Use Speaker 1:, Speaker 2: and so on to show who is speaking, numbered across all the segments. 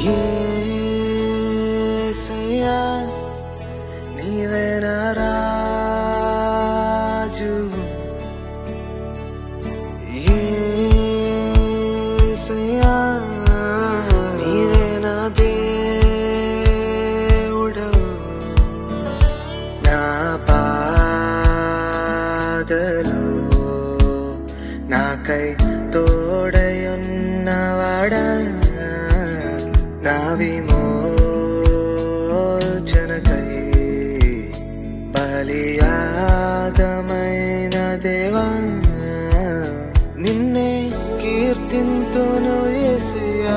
Speaker 1: యేసయ్యా నీవే నా రాజు, యేసయ్యా నీవే నా దేవుడవు, నా బాధలో నాకై తోడయున్నవాడా, నా విమోచనకై బలియాగమైన దేవా, నిన్నే కీర్తింతును యేసయ్యా,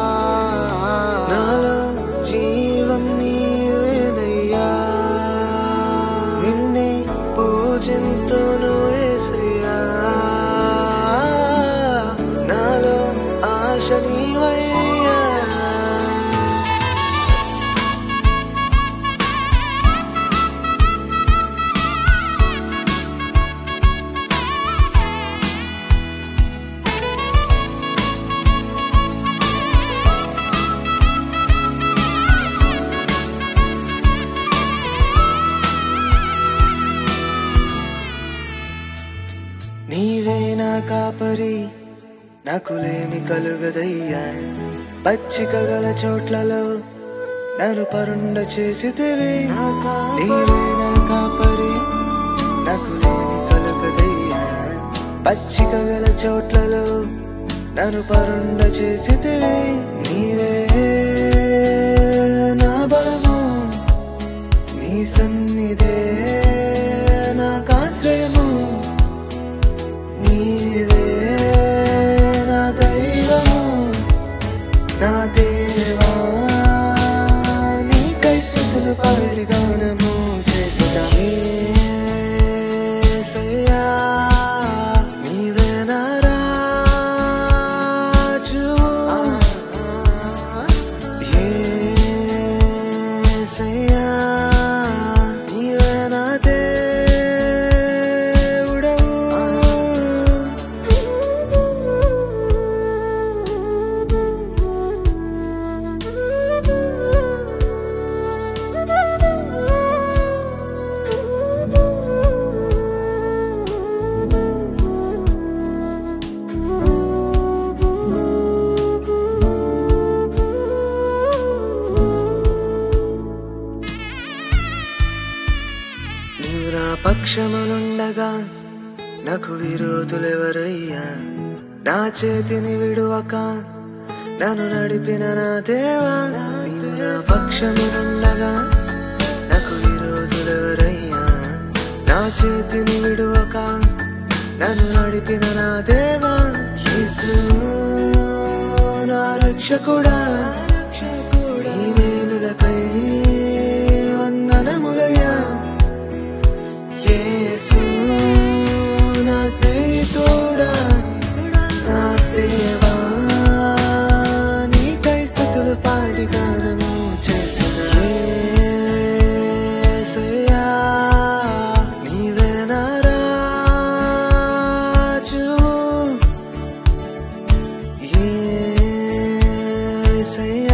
Speaker 1: నాలో జీవం నీవేనయ్యా, నిన్నే పూజింతును యేసయ్యా, నాలో ఆశ నీవయ్యా. నీవే నా కాపరి, నాకు లేమి కలుగదయ్యా, పచ్చిక గల చోట్లలో నన్ను పరుండ చేసితివి. నీవే నా కాపరి, నాకు లేమి కలుగదయ్యా, పచ్చిక గల చోట్లలో నన్ను పరుండ చేసితివి. నీవే నా బలము, నీ సన్నిధే నాకాశ్రయము, నీవే నా దైవము, నా దేవా నీకై స్తుతులు పాడి గానము చేసేదా. యేసయ్యా నీవే నా రాజు, యేసయ్యా నీవే నా దేవుడవు. నీవు నా పక్షమునుండగా నాకు విరోధులెవరయ్యా, నా చేతిని విడువక నన్ను నడిపిన నా దేవా. నీవు నా పక్షమునుండగా నాకు విరోధులెవరయ్యా, నా చేతిని విడువక నన్ను నడిపిన నా దేవా. యేసు నా రక్షకుడా, నీ మేలులకై వందనములయ్యా. యేసు నా స్నేహితుడా, నా దేవా నీకై స్తుతులు పాడి గానము చేసేదా. యేసయ్యా నీవే నా రాజు, యేసయ్యా